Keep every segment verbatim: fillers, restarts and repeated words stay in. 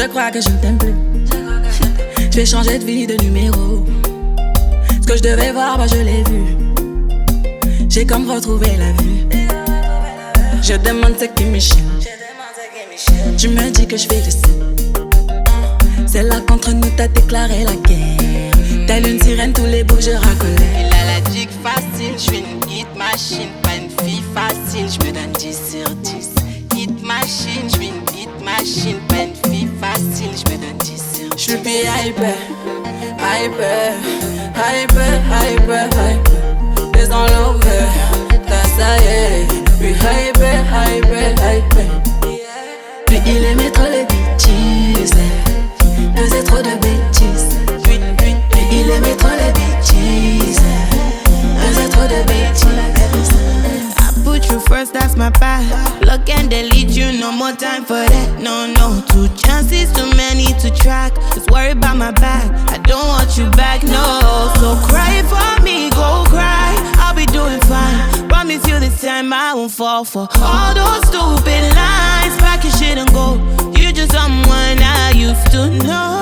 crois que je ne t'aime plus. Je vais changer de vie, de numéro. Ce que je devais voir, bah je l'ai vu. J'ai comme retrouvé la vue. Je demande ce qui me chie. Tu me dis que je fais de ça. C'est là qu'entre nous t'as déclaré la guerre. Telle une sirène, tous les bouts je racolais. Il a la dick facile, je suis une hit machine. Pas une fille facile, je me donne dix sur dix. Hit machine, je suis une hit machine. Pas une fille facile, je me donne dix sur dix. Je suis hyper, hyper, hyper, hyper, hyper. Des enlevés, t'as ça y est. Puis hyper, hyper, hyper. Puis il aimait trop les bêtises. Faisait trop de bêtises. Puis, puis, puis il aimait trop les bêtises. Faisait trop de bêtises. I put you first, that's my path. Look and delete you, no more time for that. No, no, two chances, too many to track. Just worry about my back, I don't want you back, no. So cry for me, go cry, I'll be doing fine. Promise you this time I won't fall for all those stupid lines. Pack your shit and go, you're just someone I used to know.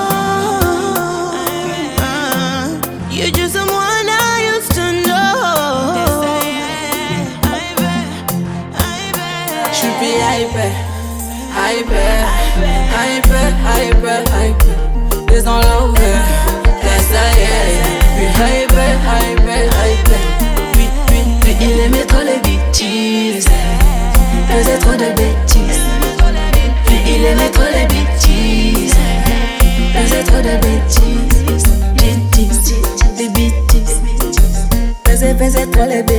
uh, You're just someone I used to know. J'suis hyper, hyper, hyper, hyper, hyper. Des enlevés, t'as ça y est. Puis hyper, hyper, hyper. Puis, puis, puis il aimait trop les bêtises. Faisait trop de bêtises. Puis il aimait trop les bêtises. Faisait trop de bêtises. Bêtises, des bêtises. Faisait, faisait trop les bêtises.